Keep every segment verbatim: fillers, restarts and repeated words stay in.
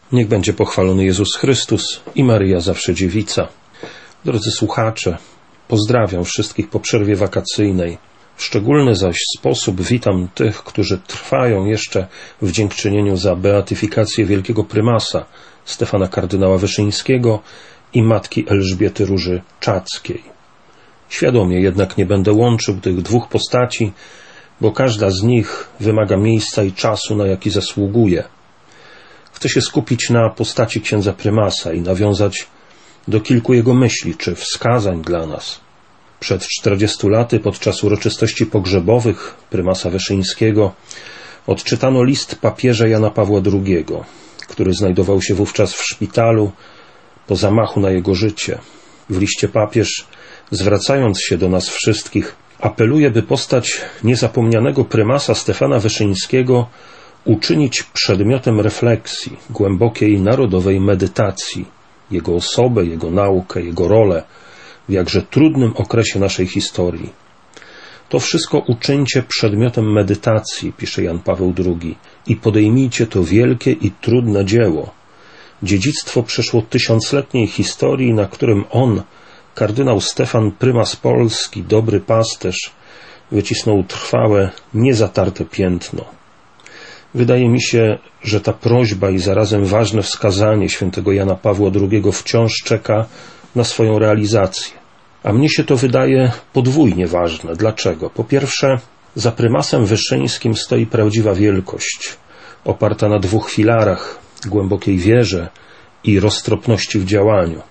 Niech będzie pochwalony Jezus Chrystus i Maryja zawsze dziewica. Drodzy słuchacze, pozdrawiam wszystkich po przerwie wakacyjnej. W szczególny zaś sposób witam tych, którzy trwają jeszcze w dziękczynieniu za beatyfikację wielkiego prymasa Stefana kardynała Wyszyńskiego i matki Elżbiety Róży Czackiej. Świadomie jednak nie będę łączył tych dwóch postaci, bo każda z nich wymaga miejsca i czasu, na jaki zasługuje. Chcę się skupić na postaci księdza prymasa i nawiązać do kilku jego myśli czy wskazań dla nas. Przed czterdziestu laty, podczas uroczystości pogrzebowych prymasa Wyszyńskiego, odczytano list papieża Jana Pawła drugiego, który znajdował się wówczas w szpitalu po zamachu na jego życie. W liście papież, zwracając się do nas wszystkich, apeluje, by postać niezapomnianego prymasa Stefana Wyszyńskiego uczynić przedmiotem refleksji, głębokiej narodowej medytacji, jego osobę, jego naukę, jego rolę w jakże trudnym okresie naszej historii. To wszystko uczyńcie przedmiotem medytacji, pisze Jan Paweł drugi, i podejmijcie to wielkie i trudne dzieło, dziedzictwo przeszło tysiącletniej historii, na którym on, kardynał Stefan, prymas Polski, dobry pasterz, wycisnął trwałe, niezatarte piętno. Wydaje mi się, że ta prośba i zarazem ważne wskazanie świętego Jana Pawła drugiego wciąż czeka na swoją realizację. A mnie się to wydaje podwójnie ważne. Dlaczego? Po pierwsze, za prymasem Wyszyńskim stoi prawdziwa wielkość, oparta na dwóch filarach, głębokiej wierze i roztropności w działaniu.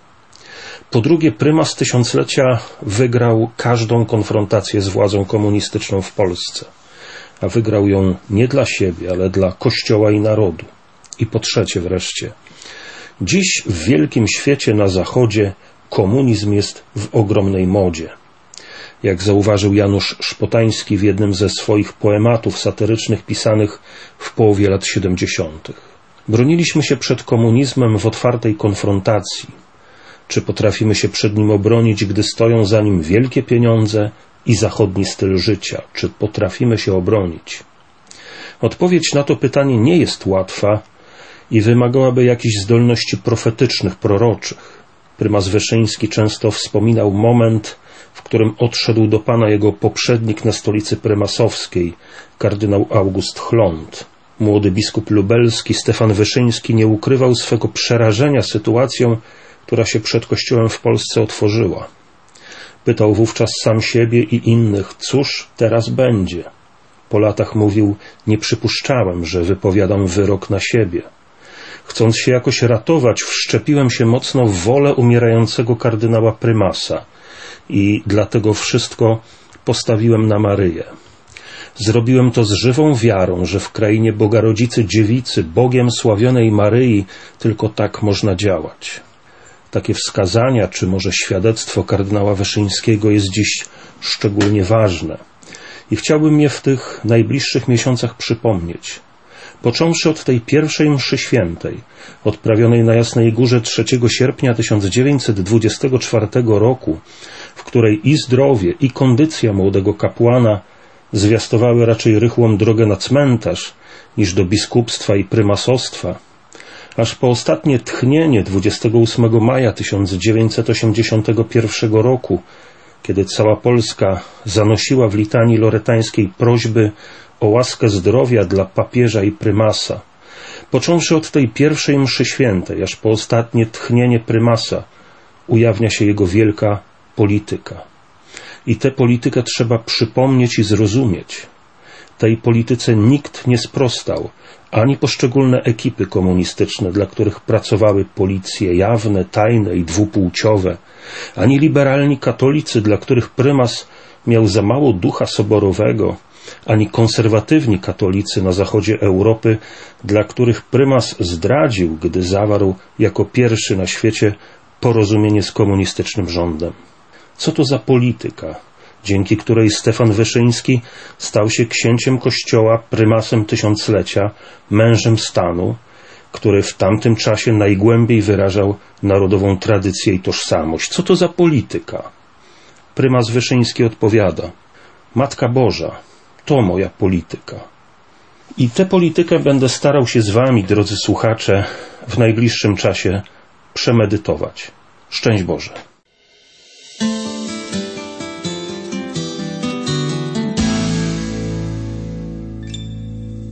Po drugie, prymas tysiąclecia wygrał każdą konfrontację z władzą komunistyczną w Polsce, a wygrał ją nie dla siebie, ale dla Kościoła i narodu. I po trzecie wreszcie, dziś w wielkim świecie na Zachodzie komunizm jest w ogromnej modzie. Jak zauważył Janusz Szpotański w jednym ze swoich poematów satyrycznych pisanych w połowie lat siedemdziesiątych. Broniliśmy się przed komunizmem w otwartej konfrontacji. Czy potrafimy się przed nim obronić, gdy stoją za nim wielkie pieniądze i zachodni styl życia? Czy potrafimy się obronić? Odpowiedź na to pytanie nie jest łatwa i wymagałaby jakichś zdolności profetycznych, proroczych. Prymas Wyszyński często wspominał moment, w którym odszedł do Pana jego poprzednik na stolicy prymasowskiej, kardynał August Chląd. Młody biskup lubelski Stefan Wyszyński nie ukrywał swego przerażenia sytuacją, która się przed Kościołem w Polsce otworzyła. Pytał wówczas sam siebie i innych, cóż teraz będzie? Po latach mówił, nie przypuszczałem, że wypowiadam wyrok na siebie. Chcąc się jakoś ratować, wszczepiłem się mocno w wolę umierającego kardynała prymasa i dlatego wszystko postawiłem na Maryję. Zrobiłem to z żywą wiarą, że w krainie Bogarodzicy Dziewicy, Bogiem sławionej Maryi, tylko tak można działać. Takie wskazania, czy może świadectwo kardynała Wyszyńskiego jest dziś szczególnie ważne i chciałbym je w tych najbliższych miesiącach przypomnieć. Począwszy od tej pierwszej mszy świętej, odprawionej na Jasnej Górze trzeciego sierpnia tysiąc dziewięćset dwudziestego czwartego roku, w której i zdrowie, i kondycja młodego kapłana zwiastowały raczej rychłą drogę na cmentarz niż do biskupstwa i prymasostwa, aż po ostatnie tchnienie dwudziestego ósmego maja tysiąc dziewięćset osiemdziesiątego pierwszego roku, kiedy cała Polska zanosiła w litanii loretańskiej prośby o łaskę zdrowia dla papieża i prymasa. Począwszy od tej pierwszej mszy świętej, aż po ostatnie tchnienie prymasa, ujawnia się jego wielka polityka. I tę politykę trzeba przypomnieć i zrozumieć. Tej polityce nikt nie sprostał, ani poszczególne ekipy komunistyczne, dla których pracowały policje jawne, tajne i dwupłciowe, ani liberalni katolicy, dla których prymas miał za mało ducha soborowego, ani konserwatywni katolicy na zachodzie Europy, dla których prymas zdradził, gdy zawarł jako pierwszy na świecie porozumienie z komunistycznym rządem. Co to za polityka, dzięki której Stefan Wyszyński stał się księciem Kościoła, prymasem tysiąclecia, mężem stanu, który w tamtym czasie najgłębiej wyrażał narodową tradycję i tożsamość? Co to za polityka? Prymas Wyszyński odpowiada: Matka Boża, to moja polityka. I tę politykę będę starał się z wami, drodzy słuchacze, w najbliższym czasie przemedytować. Szczęść Boże.